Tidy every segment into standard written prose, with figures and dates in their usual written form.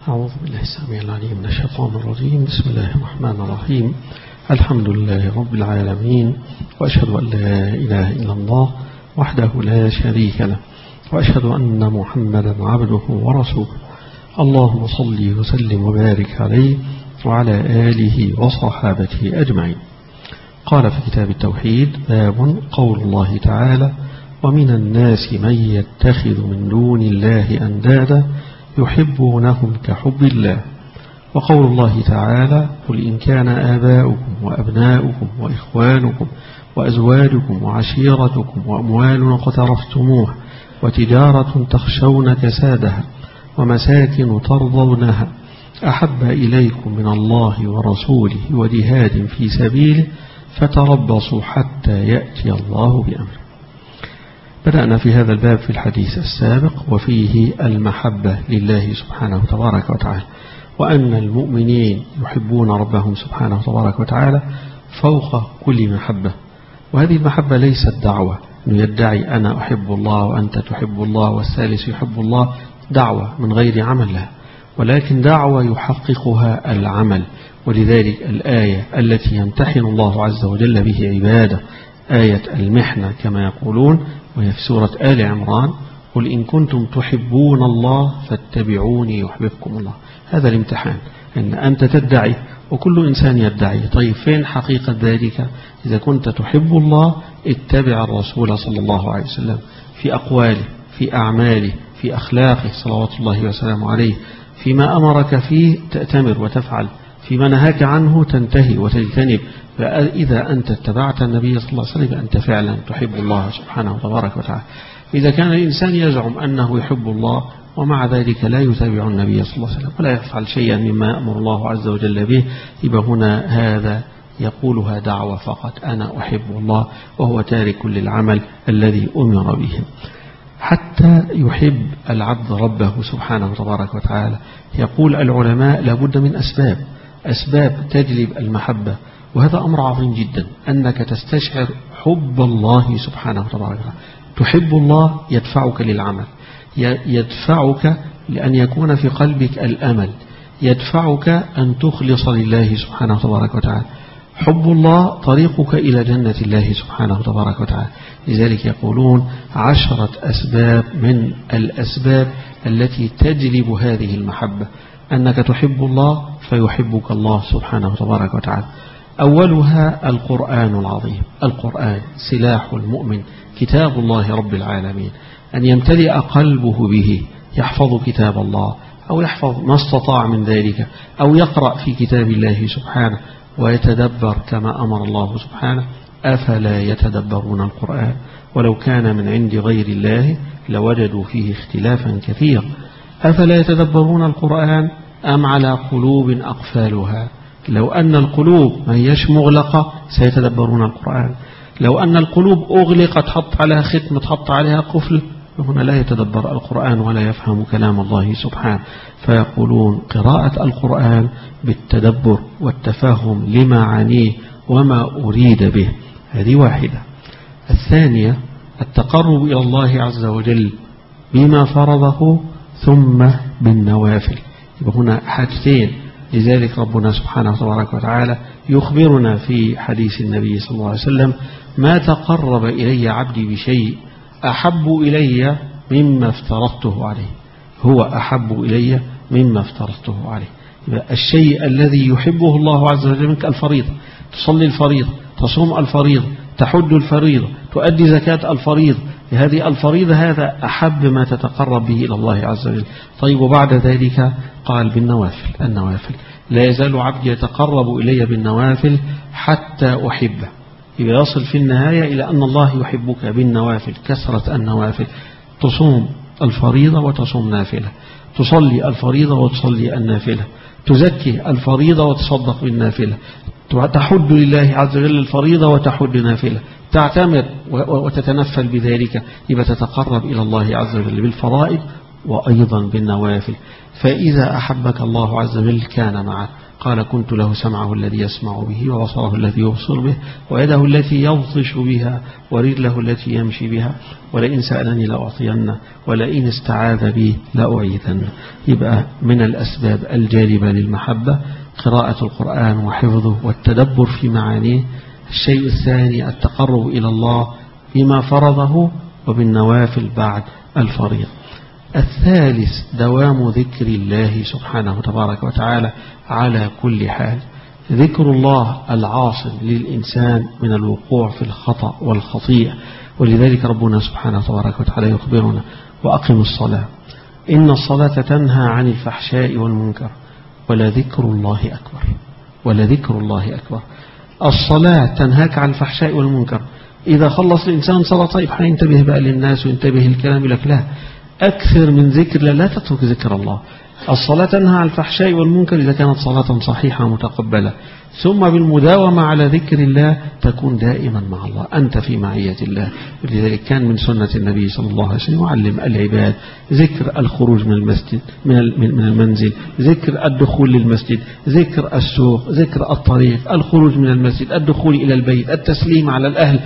أعوذ بالله السميع العليم من الشيطان الرجيم. بسم الله الرحمن الرحيم. الحمد لله رب العالمين، وأشهد أن لا إله إلا الله وحده لا شريك له، وأشهد أن محمدا عبده ورسوله. اللهم صل وسلم وبارك عليه وعلى آله وصحابته أجمعين. قال في كتاب التوحيد: باب قول الله تعالى: ومن الناس من يتخذ من دون الله أندادا يحبونهم كحب الله. وقول الله تعالى: قل إن كان آباؤكم وأبناؤكم وإخوانكم وأزواجكم وعشيرتكم وأموال اقترفتموها وتجارة تخشون كسادها ومساكن ترضونها أحب إليكم من الله ورسوله وجهاد في سبيله فتربصوا حتى يأتي الله بأمره. بدأنا في هذا الباب في الحديث السابق وفيه المحبة لله سبحانه تبارك وتعالى، وأن المؤمنين يحبون ربهم سبحانه تبارك وتعالى فوق كل محبة. وهذه المحبة ليست دعوة أنه يدعي أنا أحب الله وأنت تحب الله والثالث يحب الله، دعوة من غير عمل لها، ولكن دعوة يحققها العمل. ولذلك الآية التي يمتحن الله عز وجل به عباده، آية المحنة كما يقولون، وهي في سورة آل عمران: قل إن كنتم تحبون الله فاتبعوني يحببكم الله. هذا الامتحان، أن أنت تدعي وكل إنسان يدعي. طيب فين حقيقة ذلك؟ إذا كنت تحب الله اتبع الرسول صلى الله عليه وسلم في أقواله، في أعماله، في أخلاقه صلوات الله وسلامه عليه. فيما أمرك فيه تأتمر وتفعل، فيما نهاك عنه تنتهي وتجتنب. فإذا أنت اتبعت النبي صلى الله عليه وسلم أنت فعلا تحب الله سبحانه تبارك وتعالى. إذا كان الإنسان يزعم أنه يحب الله ومع ذلك لا يتابع النبي صلى الله عليه وسلم ولا يفعل شيئا مما يأمر الله عز وجل به، يبقى هنا هذا يقولها دعوة فقط: أنا أحب الله، وهو تارك للعمل الذي أمر به. حتى يحب العبد ربه سبحانه تبارك وتعالى، يقول العلماء لابد من أسباب تجلب المحبة، وهذا أمر عظيم جدا، أنك تستشعر حب الله سبحانه وتعالى. تحب الله يدفعك للعمل، يدفعك لأن يكون في قلبك الأمل، يدفعك أن تخلص لله سبحانه تبارك وتعالى. حب الله طريقك إلى جنة الله سبحانه تبارك وتعالى. لذلك يقولون 10 أسباب من الأسباب التي تجلب هذه المحبة، أنك تحب الله فيحبك الله سبحانه تبارك وتعالى. أولها القرآن العظيم. القرآن سلاح المؤمن، كتاب الله رب العالمين، أن يمتلئ قلبه به، يحفظ كتاب الله أو يحفظ ما استطاع من ذلك، أو يقرأ في كتاب الله سبحانه ويتدبر كما أمر الله سبحانه. أفلا يتدبرون القرآن ولو كان من عند غير الله لوجدوا فيه اختلافا كثيرا. أفلا يتدبرون القرآن أم على قلوب أقفالها؟ لو أن القلوب ما هيش مغلقة سيتدبرون القرآن. لو أن القلوب أغلقت، حط عليها ختم، تحط عليها قفل، هنا لا يتدبر القرآن ولا يفهم كلام الله سبحانه. فيقولون قراءة القرآن بالتدبر والتفهم لمعانيه وما أريد به. هذه واحدة. الثانية التقرب إلى الله عز وجل بما فرضه ثم بالنوافل. يبقى هنا حاجتين. لذلك ربنا سبحانه تبارك وتعالى يخبرنا في حديث النبي صلى الله عليه وسلم: ما تقرب إلي عبدي بشيء أحب إلي مما افترضته عليه. هو أحب إلي مما افترضته عليه. الشيء الذي يحبه الله عز وجل منك الفريضة، تصلي الفريضة، تصوم الفريضة، تحج الفريضة، تؤدي زكاة الفريضة. هذه الفريضة هذا أحب ما تتقرب به إلى الله عز وجل. طيب وبعد ذلك قال بالنوافل. النوافل لا يزال عبدي يتقرب إلي بالنوافل حتى أحبه. يصل في النهاية إلى أن الله يحبك بالنوافل، كثرة النوافل. تصوم الفريضة وتصوم نافلة، تصلي الفريضة وتصلي النافلة، تزكي الفريضة وتصدق بالنافلة، تحج لله عز وجل الفريضة وتحج نافلة، تعتمر وتتنفل بذلك. يبقى تتقرب إلى الله عز وجل بالفرائض وأيضا بالنوافل. فإذا أحبك الله عز وجل كان معك. قال كنت له سمعه الذي يسمع به وبصره الذي يبصر به ويده التي يبطش بها ورجله التي يمشي بها ولئن سألني لأعطينه ولئن استعاذ بي لأعيذنه. يبقى من الأسباب الجالبة للمحبة قراءة القرآن وحفظه والتدبر في معانيه. الشيء الثاني التقرب إلى الله بما فرضه وبالنوافل بعد الفريض. الثالث دوام ذكر الله سبحانه تبارك وتعالى على كل حال. ذكر الله العاصم للإنسان من الوقوع في الخطأ والخطيئة، ولذلك ربنا سبحانه تبارك وتعالى يخبرنا وأقم الصلاة إن الصلاة تنهى عن الفحشاء والمنكر ولذكر الله أكبر. ولذكر الله أكبر. الصلاة تنهاك عن الفحشاء والمنكر. إذا خلص الإنسان صلاة طيب هينتبه بقى للناس وينتبه الكلام لك، لا، أكثر من ذكر الله، لا تترك ذكر الله. الصلاة تنهى عن الفحشاء والمنكر إذا كانت صلاة صحيحة متقبلة، ثم بالمداومة على ذكر الله تكون دائما مع الله، أنت في معية الله. ولذلك كان من سنة النبي صلى الله عليه وسلم يعلم العباد ذكر الخروج من المسجد من المنزل، ذكر الدخول للمسجد، ذكر السوق، ذكر الطريق، الخروج من المسجد، الدخول إلى البيت، التسليم على الأهل،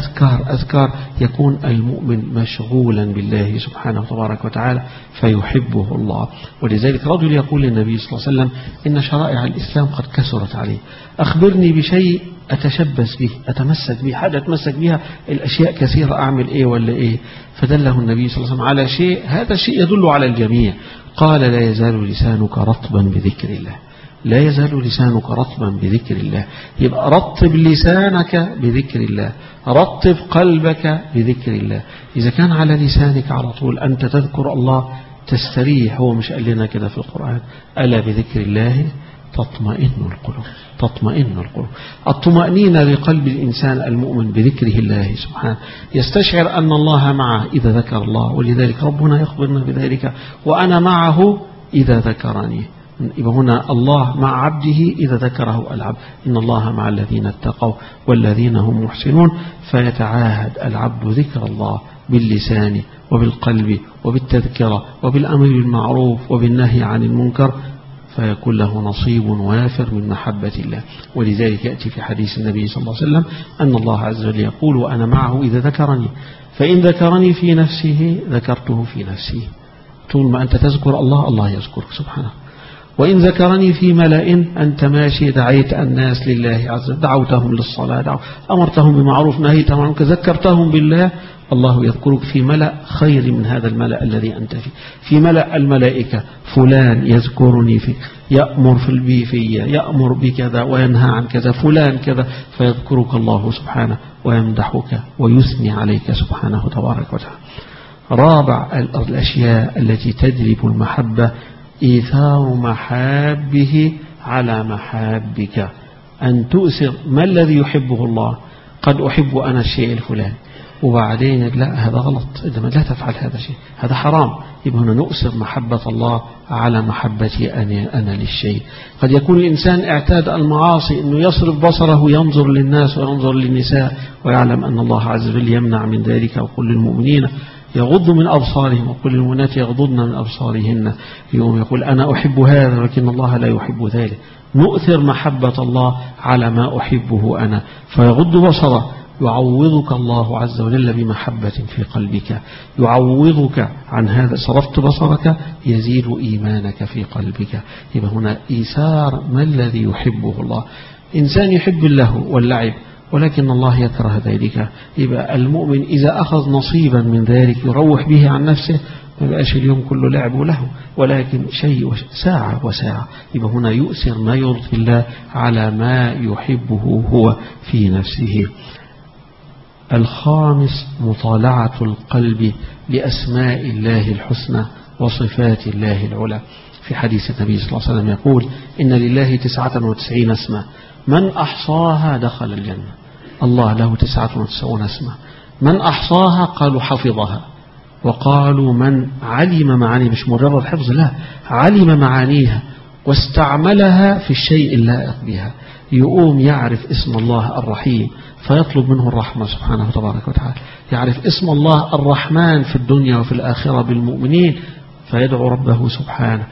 أذكار يكون المؤمن مشغولا بالله سبحانه تبارك وتعالى فيحبه الله. ولذلك رجل يقول للنبي صلى الله عليه وسلم إن شرائع الإسلام قد كثرت عليه، أخبرني بشيء أتشبث به أتمسك به، حاجة أتمسك بها، الأشياء كثيرة، أعمل إيه ولا إيه؟ فدله النبي صلى الله عليه وسلم على شيء، هذا الشيء يدل على الجميع. قال لا يزال لسانك رطبا بذكر الله. لا يزال لسانك رطبا بذكر الله. يبقى رطب لسانك بذكر الله، رطب قلبك بذكر الله. إذا كان على لسانك على طول أنت تذكر الله تستريح. هو مش قال لنا كده في القرآن ألا بذكر الله تطمئن القلوب. تطمئن القلوب. الطمأنينة لقلب الإنسان المؤمن بذكره الله سبحانه، يستشعر أن الله معه إذا ذكر الله، ولذلك ربنا يخبرنا بذلك وأنا معه إذا ذكرني. يبقى هنا الله مع عبده إذا ذكره العبد، إن الله مع الذين اتقوا والذين هم محسنون. فيتعاهد العبد ذكر الله باللسان وبالقلب وبالتذكرة وبالأمر بالمعروف وبالنهي عن المنكر، فيكون له نصيب وافر من محبة الله. ولذلك يأتي في حديث النبي صلى الله عليه وسلم أن الله عز وجل يقول وأنا معه إذا ذكرني، فإن ذكرني في نفسه ذكرته في نفسي. طول ما أنت تذكر الله الله يذكرك سبحانه. وإن ذكرني في ملأ، أنت ماشي دعيت الناس لله عز وجل، دعوتهم للصلاة، أمرتهم بمعروف نهيتهم عنك، ذكرتهم بالله، الله يذكرك في ملأ خير من هذا الملأ الذي أنت فيه. في ملأ الملائكة فلان يذكرني فيه، يأمر فيا، يأمر بكذا وينهى عن كذا، فلان كذا، فيذكرك الله سبحانه ويمدحك ويثني عليك سبحانه تبارك وتعالى. رابع الأشياء التي تجلب المحبة إيثار محابه على محابك، أن تؤثر ما الذي يحبه الله. قد أحب أنا الشيء الفلاني وبعدين لا هذا غلط، إذا لا تفعل هذا الشيء، هذا حرام. يبقى هنا نؤثر محبة الله على محبتي أنا للشيء. قد يكون الإنسان اعتاد المعاصي أنه يصرف بصره ينظر للناس وينظر للنساء، ويعلم أن الله عز وجل يمنع من ذلك، وقل للمؤمنين يغض من أبصارهم وقل للمؤمنات يغضضن من أبصارهن. يوم يقول أنا أحب هذا ولكن الله لا يحب ذلك. نؤثر محبة الله على ما أحبه أنا، فيغض بصره، يعوضك الله عز وجل بمحبة في قلبك، يعوضك عن هذا. صرفت بصرك يزيد إيمانك في قلبك. يبقى هنا إيثار ما الذي يحبه الله. إنسان يحب اللهو واللعب ولكن الله يكره ذلك، يبقى المؤمن إذا أخذ نصيبا من ذلك يروح به عن نفسه، ما بقاش اليوم كله لعب وله، ولكن شيء ساعة وساعة. يبقى هنا يؤثر ما يرضي الله على ما يحبه هو في نفسه. الخامس مطالعة القلب لأسماء الله الحسنى وصفات الله العلى. في حديث النبي صلى الله عليه وسلم يقول إن لله 99 اسما من أحصاها دخل الجنة. الله له 99 اسما، من أحصاها قالوا حفظها، وقالوا من علم معاني، مش مجرد حفظ، لا، علم معانيها واستعملها في الشيء اللائق بها، يقوم يعرف اسم الله الرحيم فيطلب منه الرحمة سبحانه تبارك وتعالى، يعرف اسم الله الرحمن في الدنيا وفي الآخرة بالمؤمنين فيدعو ربه سبحانه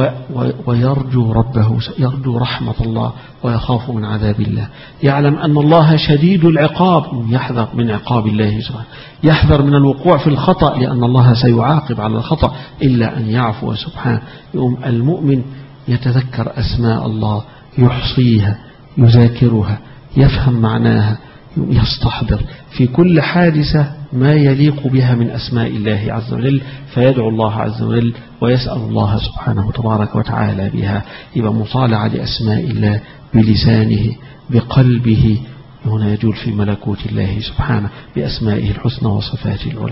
ويرجو ربه، يرجو رحمة الله ويخاف من عذاب الله، يعلم أن الله شديد العقاب، يحذر من عقاب الله سبحانه، يحذر من الوقوع في الخطأ لأن الله سيعاقب على الخطأ إلا أن يعفو سبحانه. يوم المؤمن يتذكر أسماء الله، يحصيها، يذاكرها، يفهم معناها، يستحضر في كل حادثة ما يليق بها من أسماء الله عز وجل، فيدعو الله عز وجل ويسأل الله سبحانه تبارك وتعالى بها. يبقى مطالعة لأسماء الله بلسانه بقلبه، هنا يجول في ملكوت الله سبحانه بأسمائه الحسنى وصفاته العلى.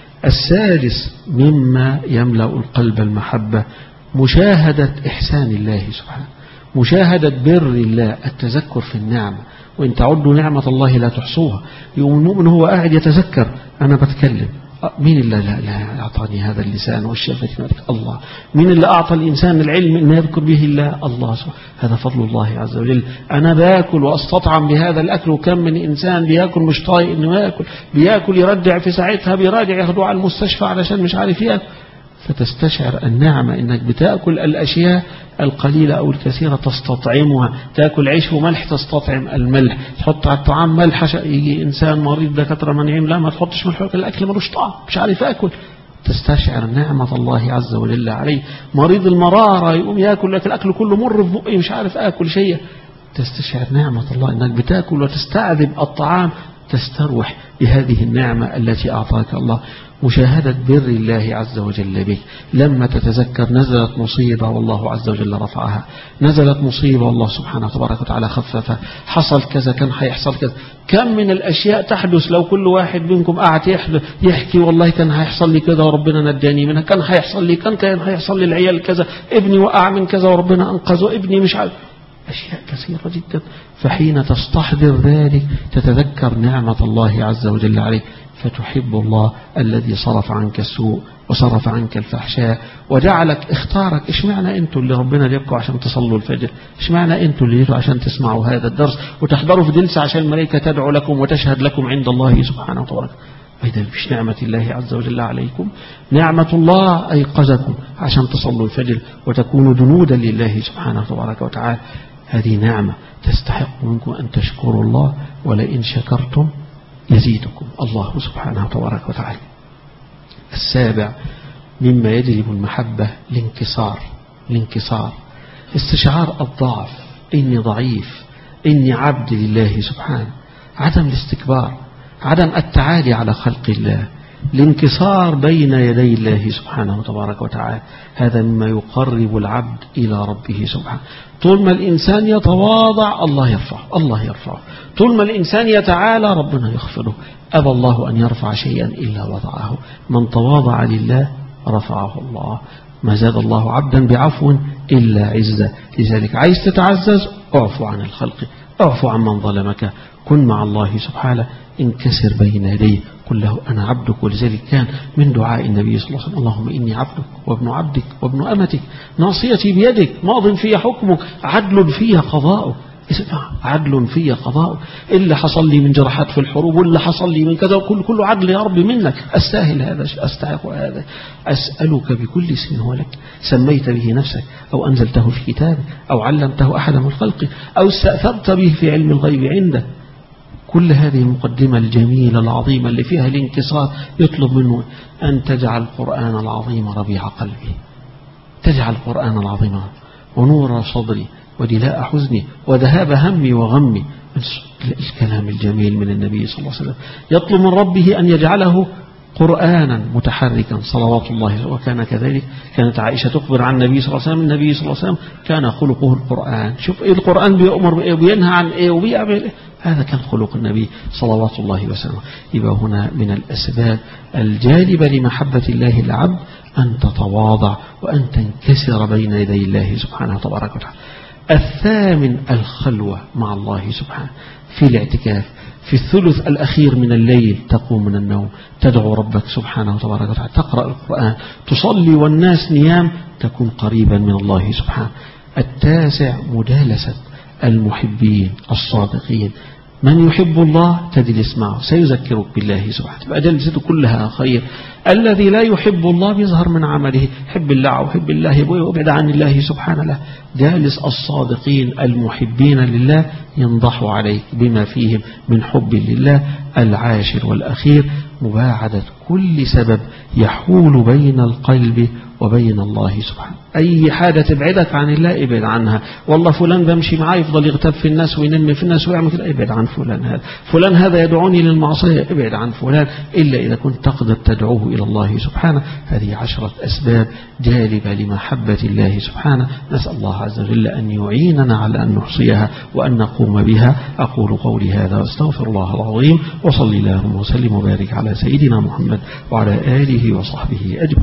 السادس مما يملأ القلب المحبة مشاهدة إحسان الله سبحانه، مشاهدة بر الله، التذكر في النعمة، وإن تعدوا نعمة الله لا تحصوها. يوم المؤمن هو قاعد يتذكر أنا بتكلم، مين اللي لا أعطاني هذا اللسان والشفتين؟ الله. مين اللي أعطى الإنسان العلم إن يذكر به الله؟ الله سبحانه. هذا فضل الله عز وجل. أنا باكل وأستطعم بهذا الأكل، وكم من إنسان بياكل مش طايق إنه ياكل، بياكل يرجع في ساعتها، بيراجع ياخدوه على المستشفى علشان مش عارف ياكل. فتستشعر النعمة إنك بتأكل الأشياء القليلة أو الكثيرة تستطعمها، تأكل عيش وملح تستطعم الملح، تحط على الطعام ملح، يجي إنسان مريض دكاترة منعين لا ما تحطش ملح، الأكل ملوش طعم مش عارف أكل. تستشعر نعمة الله عز وجل عليه. مريض المرارة يقوم يأكل لك الأكل كله مر في بقي مش عارف أكل شيء. تستشعر نعمة الله إنك بتأكل وتستعذب الطعام، تستروح بهذه النعمة التي أعطاك الله. مشاهدة بر الله عز وجل بك. لما تتذكر نزلت مصيبة والله عز وجل رفعها، نزلت مصيبة والله سبحانه تبارك وتعالى خففها، حصل كذا كان هيحصل كذا. كم من الأشياء تحدث لو كل واحد منكم قاعد يحكي والله كان هيحصل لي كذا وربنا نجاني منها، كان هيحصل لي كان هيحصل لي العيال كذا، ابني وقع من كذا وربنا أنقذه، ابني مش عارف، أشياء كثيرة جدا. فحين تستحضر ذلك تتذكر نعمة الله عز وجل عليك، فتحب الله الذي صرف عنك السوء وصرف عنك الفحشاء وجعلك اختارك. إيش معنى أنتوا اللي ربنا جابكم عشان تصلوا الفجر؟ إيش معنى أنتوا اللي جيتوا عشان تسمعوا هذا الدرس وتحضروا في جلسة عشان الملائكة تدعو لكم وتشهد لكم عند الله سبحانه وتعالى؟ إذا مش نعمة الله عز وجل عليكم؟ نعمة الله أيقظكم عشان تصلوا الفجر وتكونوا جنودا لله سبحانه تبارك وتعالى. هذه نعمة تستحق منكم أن تشكروا الله، ولئن شكرتم يزيدكم الله سبحانه تبارك وتعالى. السابع مما يجلب المحبة الانكسار، استشعار الضعف، إني ضعيف، إني عبد لله سبحانه، عدم الاستكبار، عدم التعالي على خلق الله، الانكسار بين يدي الله سبحانه تبارك وتعالى. هذا مما يقرب العبد إلى ربه سبحانه. طول ما الإنسان يتواضع الله يرفعه، طول ما الإنسان يتعالى ربنا يخفضه. أبى الله أن يرفع شيئا إلا وضعه، من تواضع لله رفعه الله، ما زاد الله عبدا بعفو إلا عزة. لذلك عايز تتعزز اعفو عن الخلق، اعفو عن من ظلمك، كن مع الله سبحانه، انكسر بين يديه، قل له أنا عبدك. ولذلك كان من دعاء النبي صلى الله عليه وسلم اللهم إني عبدك وابن عبدك وابن أمتك ناصيتي بيدك ماض في حكمك عدل في قضاؤك. عدل في قضاؤك. اللي حصل لي من جرحات في الحروب واللي حصل لي من كذا كله عدل يا رب منك. أستاهل هذا، أستحق هذا. أسألك بكل اسم هو لك سميت به نفسك أو أنزلته في كتابك أو علمته أحد من خلقك أو استأثرت به في علم الغيب عندك. كل هذه المقدمة الجميلة العظيمة اللي فيها الانكسار يطلب منه أن تجعل القرآن العظيم ربيع قلبي، تجعل القرآن العظيم ونور صدري ودلاء حزني وذهاب همي وغمي. الكلام الجميل من النبي صلى الله عليه وسلم يطلب من ربه أن يجعله قرآنا متحركا صلوات الله. وكان كذلك. كانت عائشة تخبر عن النبي صلى الله عليه وسلم النبي صلى الله عليه وسلم كان خلقه القرآن. شوف إيه القرآن بيأمر بإيه وبينهى عن إيه وبيعمل إيه. هذا كان خلق النبي صلوات الله وسلم. يبقى هنا من الأسباب الجالبة لمحبة الله العبد أن تتواضع وأن تنكسر بين يدي الله سبحانه تبارك وتعالى. الثامن الخلوة مع الله سبحانه في الاعتكاف. في الثلث الأخير من الليل تقوم من النوم تدعو ربك سبحانه وتبارك وتعالى، تقرأ القرآن، تصلي والناس نيام، تكون قريبا من الله سبحانه. التاسع مجالسة المحبين الصادقين، من يحب الله تجلس معه سيذكرك بالله سبحانه، تبقى جلسته كلها خير. الذي لا يحب الله بيظهر من عمله، حب الله وحب الله وابعد عن الله سبحانه له. جالس الصادقين المحبين لله ينضحوا عليك بما فيهم من حب لله. العاشر والأخير مباعدة كل سبب يحول بين القلب وبين الله سبحانه. أي حاجة تبعدك عن الله ابعد عنها. والله فلان بمشي معاه يفضل يغتاب في الناس وينمي في الناس ويعمل كده، ابعد عن فلان هذا. فلان هذا يدعوني للمعصية، ابعد عن فلان إلا إذا كنت تقدر تدعوه إلى الله سبحانه. هذه 10 أسباب جالبة لمحبة الله سبحانه. نسأل الله عز وجل أن يعيننا على أن نحصيها وأن نقوم بها. أقول قولي هذا واستغفر الله العظيم، وصلي اللهم وسلم وبارك على سيدنا محمد وعلى آله وصحبه أجمعين.